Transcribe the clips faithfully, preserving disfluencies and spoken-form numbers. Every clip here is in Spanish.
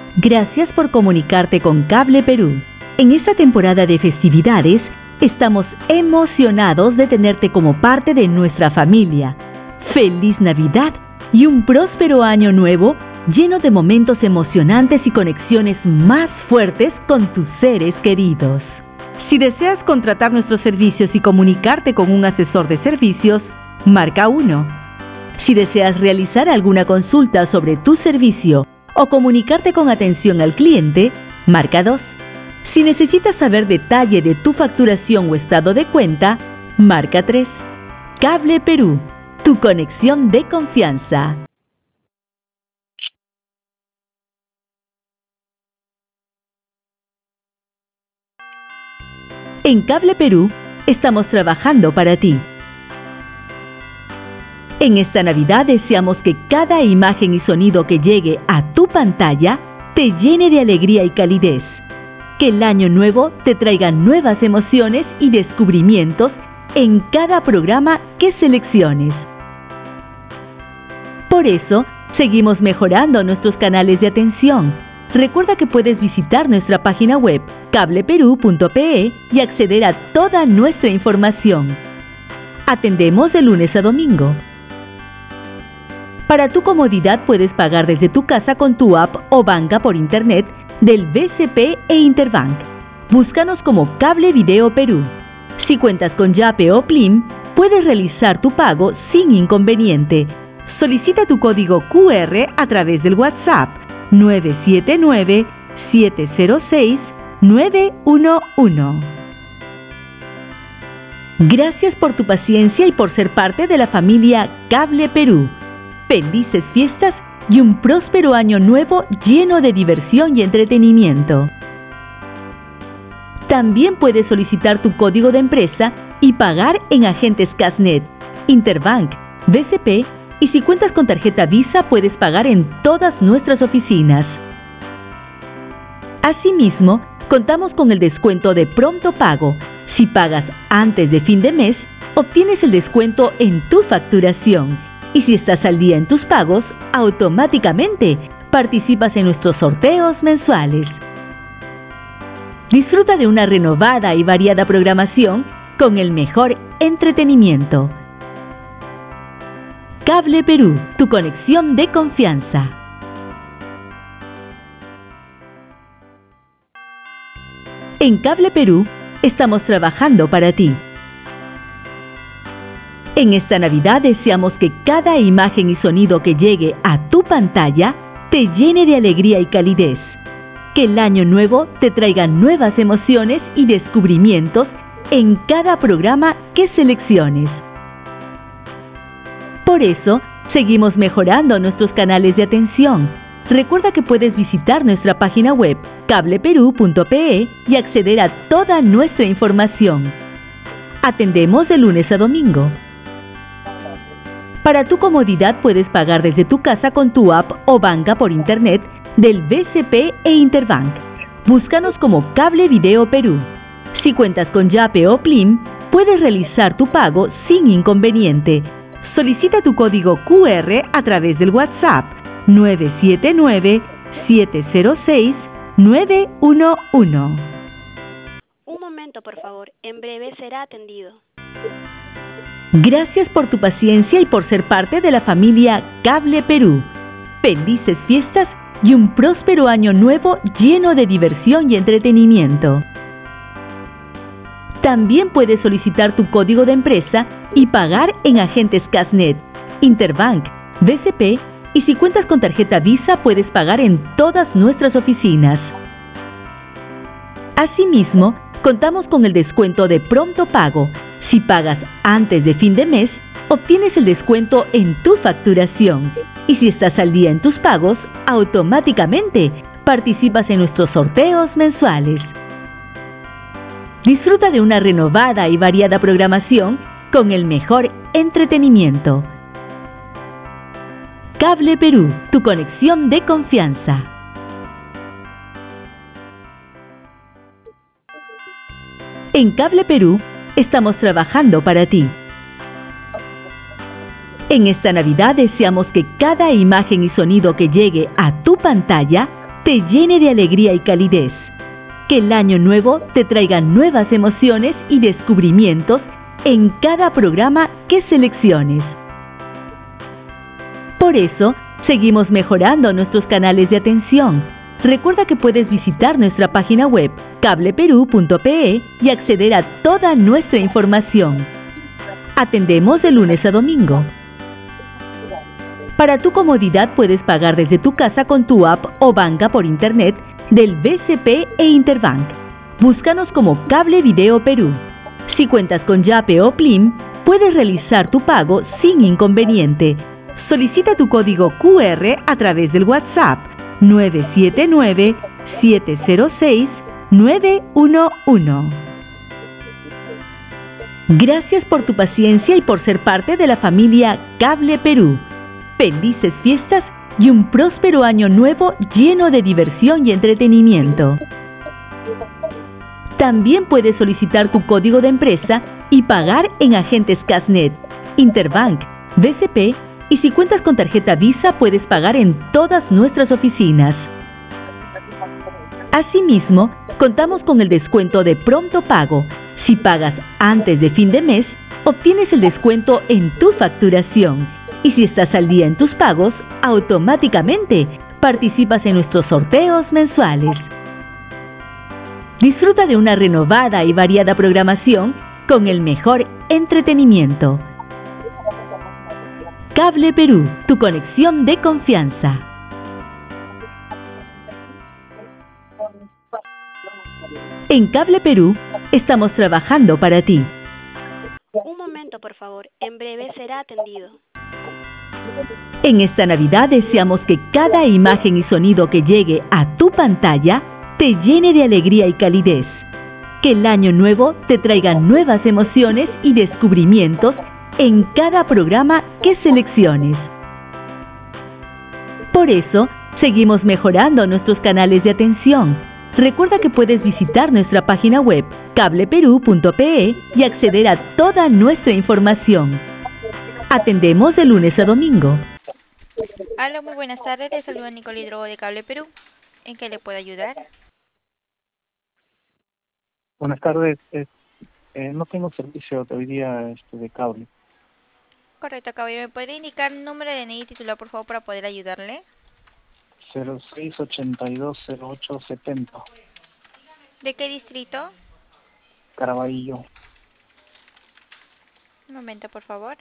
Gracias por comunicarte con Cable Perú. En esta temporada de festividades, estamos emocionados de tenerte como parte de nuestra familia. ¡Feliz Navidad y un próspero año nuevo lleno de momentos emocionantes y conexiones más fuertes con tus seres queridos! Si deseas contratar nuestros servicios y comunicarte con un asesor de servicios, marca uno. Si deseas realizar alguna consulta sobre tu servicio o comunicarte con atención al cliente, marca dos. Si necesitas saber detalle de tu facturación o estado de cuenta, marca tres. Cable Perú, tu conexión de confianza. En Cable Perú, estamos trabajando para ti. En esta Navidad deseamos que cada imagen y sonido que llegue a tu pantalla te llene de alegría y calidez. Que el año nuevo te traiga nuevas emociones y descubrimientos en cada programa que selecciones. Por eso, seguimos mejorando nuestros canales de atención. Recuerda que puedes visitar nuestra página web cable perú punto pe y acceder a toda nuestra información. Atendemos de lunes a domingo. Para tu comodidad puedes pagar desde tu casa con tu app o banca por internet del B C P e Interbank. Búscanos como Cable Video Perú. Si cuentas con Yape o Plim, puedes realizar tu pago sin inconveniente. Solicita tu código Q R a través del WhatsApp nueve siete nueve, siete cero seis, nueve uno uno. Gracias por tu paciencia y por ser parte de la familia Cable Perú. Felices fiestas y un próspero año nuevo lleno de diversión y entretenimiento. También puedes solicitar tu código de empresa y pagar en agentes Casnet, Interbank, B C P y si cuentas con tarjeta Visa puedes pagar en todas nuestras oficinas. Asimismo, contamos con el descuento de pronto pago. Si pagas antes de fin de mes, obtienes el descuento en tu facturación. Y si estás al día en tus pagos, automáticamente participas en nuestros sorteos mensuales. Disfruta de una renovada y variada programación con el mejor entretenimiento. Cable Perú, tu conexión de confianza. En Cable Perú, estamos trabajando para ti. En esta Navidad deseamos que cada imagen y sonido que llegue a tu pantalla te llene de alegría y calidez. Que el año nuevo te traiga nuevas emociones y descubrimientos en cada programa que selecciones. Por eso, seguimos mejorando nuestros canales de atención. Recuerda que puedes visitar nuestra página web cable perú punto pe y acceder a toda nuestra información. Atendemos de lunes a domingo. Para tu comodidad puedes pagar desde tu casa con tu app o banca por internet del B C P e Interbank. Búscanos como Cable Video Perú. Si cuentas con Yape o Plim, puedes realizar tu pago sin inconveniente. Solicita tu código Q R a través del WhatsApp nueve siete nueve, siete cero seis, nueve uno uno. Un momento, por favor. En breve será atendido. Gracias por tu paciencia y por ser parte de la familia Cable Perú. Felices fiestas y un próspero año nuevo lleno de diversión y entretenimiento. También puedes solicitar tu código de empresa y pagar en agentes Casnet, Interbank, B C P y si cuentas con tarjeta Visa puedes pagar en todas nuestras oficinas. Asimismo, contamos con el descuento de pronto pago. Si pagas antes de fin de mes, obtienes el descuento en tu facturación. Y si estás al día en tus pagos, automáticamente participas en nuestros sorteos mensuales. Disfruta de una renovada y variada programación con el mejor entretenimiento. Cable Perú, tu conexión de confianza. En Cable Perú, estamos trabajando para ti. En esta Navidad deseamos que cada imagen y sonido que llegue a tu pantalla te llene de alegría y calidez. Que el año nuevo te traiga nuevas emociones y descubrimientos en cada programa que selecciones. Por eso, seguimos mejorando nuestros canales de atención. Recuerda que puedes visitar nuestra página web cable perú punto pe y acceder a toda nuestra información. Atendemos de lunes a domingo. Para tu comodidad puedes pagar desde tu casa con tu app o banca por internet del B C P e Interbank. Búscanos como Cable Video Perú. Si cuentas con Yape o Plim, puedes realizar tu pago sin inconveniente. Solicita tu código Q R a través del WhatsApp nueve siete nueve, siete cero seis, nueve uno uno. Gracias por tu paciencia y por ser parte de la familia Cable Perú. Felices fiestas y un próspero año nuevo lleno de diversión y entretenimiento. También puedes solicitar tu código de empresa y pagar en agentes Casnet, Interbank, B C P y si cuentas con tarjeta Visa puedes pagar en todas nuestras oficinas. Asimismo, contamos con el descuento de pronto pago. Si pagas antes de fin de mes, obtienes el descuento en tu facturación. Y si estás al día en tus pagos, automáticamente participas en nuestros sorteos mensuales. Disfruta de una renovada y variada programación con el mejor entretenimiento. Cable Perú, tu conexión de confianza. En Cable Perú, estamos trabajando para ti. Un momento, por favor. En breve será atendido. En esta Navidad deseamos que cada imagen y sonido que llegue a tu pantalla te llene de alegría y calidez. Que el año nuevo te traiga nuevas emociones y descubrimientos en cada programa que selecciones. Por eso, seguimos mejorando nuestros canales de atención. Recuerda que puedes visitar nuestra página web cable perú punto pe y acceder a toda nuestra información. Atendemos de lunes a domingo. Hola, muy buenas tardes. Les saluda Nicole Hidrogo de Cable Perú. ¿En qué le puedo ayudar? Buenas tardes. Eh, eh, no tengo servicio de hoy día este, de cable. Correcto, caballero. ¿Me podría indicar el número de D N I titular, por favor, para poder ayudarle? cero seis ochenta y dos cero ocho setenta. ¿De qué distrito? Caraballo. Un momento, por favor.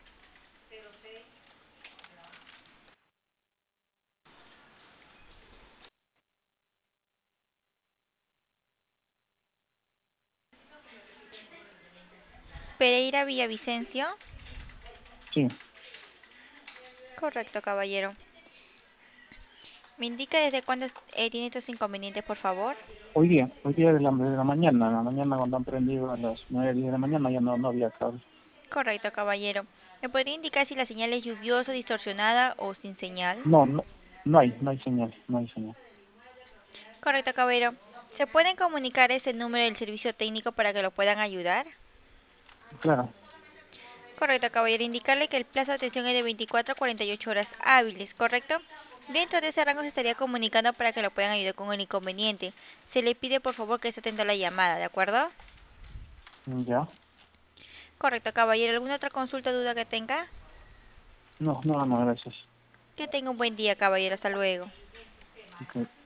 Pereira Villavicencio. Sí. Correcto, caballero. ¿Me indica desde cuándo eh, tiene estos inconvenientes, por favor? Hoy día, hoy día de la, de la mañana. En la mañana cuando han prendido a las nueve diez de la mañana ya no, no había cable. Correcto, caballero. ¿Me podría indicar si la señal es lluviosa, distorsionada o sin señal? No, no, no hay, no hay señal, no hay señal. Correcto, caballero. ¿Se pueden comunicar ese número del servicio técnico para que lo puedan ayudar? Claro. Correcto, caballero. Indicarle que el plazo de atención es de veinticuatro a cuarenta y ocho horas hábiles, ¿correcto? Dentro de ese rango se estaría comunicando para que lo puedan ayudar con el inconveniente. Se le pide por favor que esté atento a la llamada, ¿de acuerdo? Ya. Correcto, caballero. ¿Alguna otra consulta o duda que tenga? No, no, no, gracias. Que tenga un buen día, caballero. Hasta luego. Okay.